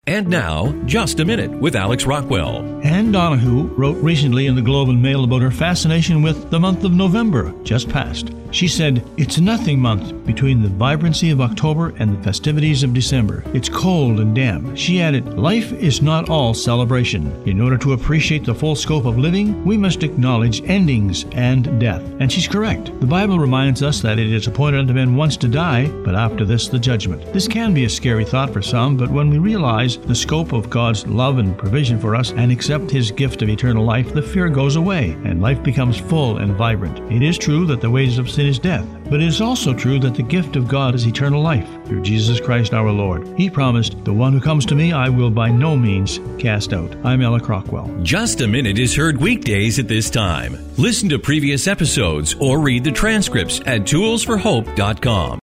And now, Just a Minute with Alex Rockwell. Anne Donahue wrote recently in the Globe and Mail about her fascination with the month of November, just passed. She said, "It's a nothing month between the vibrancy of October and the festivities of December. It's cold and damp." She added, "Life is not all celebration. In order to appreciate the full scope of living, we must acknowledge endings and death." And she's correct. The Bible reminds us that it is appointed unto men once to die, but after this the judgment. This can be a scary thought for some, but when we realize the scope of God's love and provision for us and accept His gift of eternal life, the fear goes away and life becomes full and vibrant. It is true that the wages of sin is death, but it is also true that the gift of God is eternal life through Jesus Christ our Lord. He promised, "The one who comes to me I will by no means cast out." I'm Alex Rockwell. Just a Minute is heard weekdays at this time. Listen to previous episodes or read the transcripts at toolsforhope.com.